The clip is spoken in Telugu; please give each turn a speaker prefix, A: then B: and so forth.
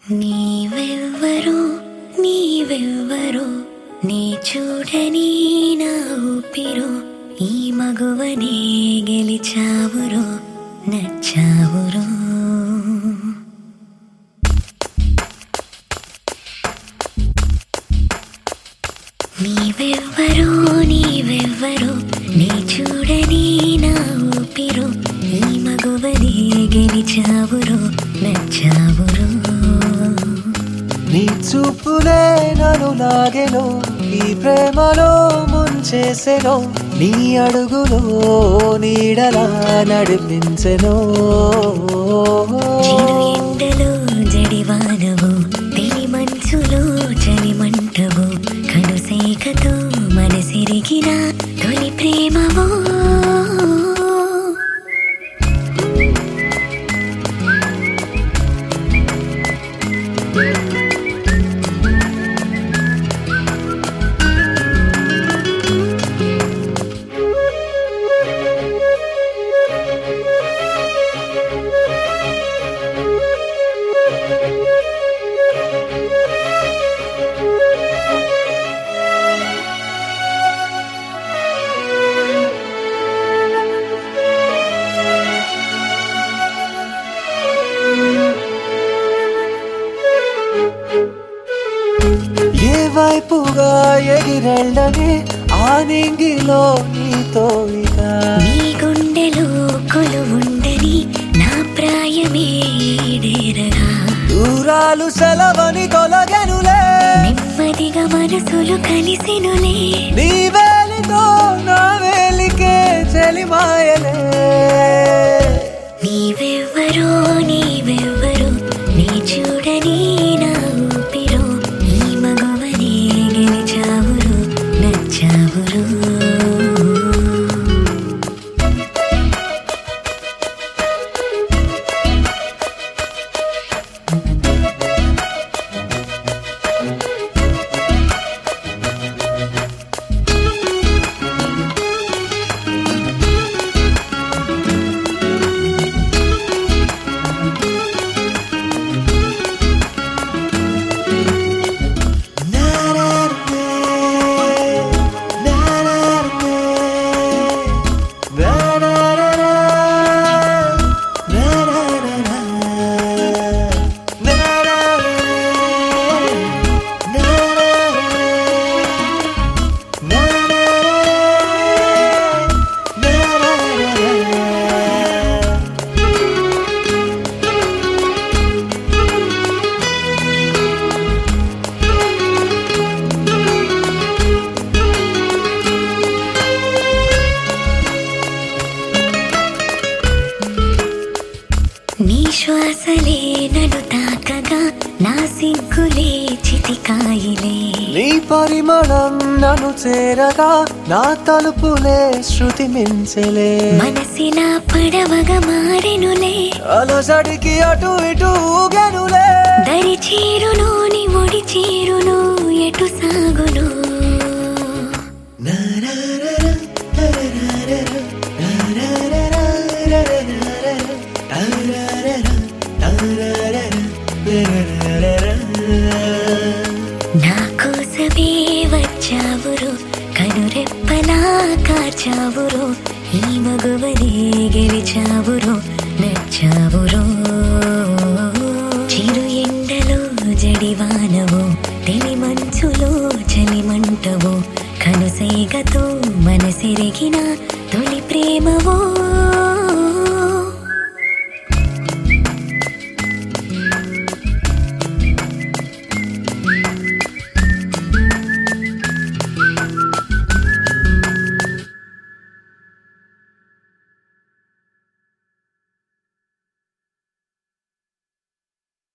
A: నీవెవ్వరో నీవెవ్వరో నీ చూడని నా ఊపిరో ఈ మగువనే గెలిచావురో నచ్చావురో. నీవెవ్వరో నీవెవ్వరో నీ చూడని నా ఊపిరో ఈ మగువనే గెలిచావురో నచ్చావురో.
B: నీ చూపులే నన్ను లాగెను, ఈ ప్రేమలో ముంచేసెను, నీ అడుగులో నీడలా నడిపించెను.
A: చిరు ఎండలో జడివానవు, తెలి మంచులో చలిమంటవు, కనుసైకతో మనసిరిగిన తొలి ప్రేమవో.
B: ఏ వైపుగా ఎగిరెళ్ళని ఆ నింగిలో నీతో ఇక,
A: నీ గుండెలో కొలువుండని నా ప్రాయమే ఈడేరగా,
B: దూరాలు సెలవని తొలగెనులే,
A: నెమ్మదిగా మనసులు కలిసెనులే.
B: నీ వేలితో నా వేలికే చెలిమాయలే.
A: నీవెవ్వరో నీవెవ్వరో నీ చూడని నా ఊపిరో ఈ మగువనే గెలిచావురో నచ్చావురో. నీ శ్వాసలే నన్ను తాకగా నా సిగ్గులే చితికాయిలే,
B: నీ పరిమళం నన్ను చేరగా నా తలుపులే శృతి మించెలే,
A: మనసిలా పడవగా మారెనులే,
B: అలసడికి అటు ఇటు ఊగెనులే,
A: దరి చీరును నీ ఒడి చీరును ఎటు సాగును. నా కోసమే వచ్చావురో కనురెప్పలా కాచావురో ఈ మగువనే గెలిచావురో నచ్చావురో. చిరు ఎండలో జడివానవు, తెలి మంచులో చలిమంటవు, కనుసైగతో మనసిరిగిన తొలి ప్రేమవో.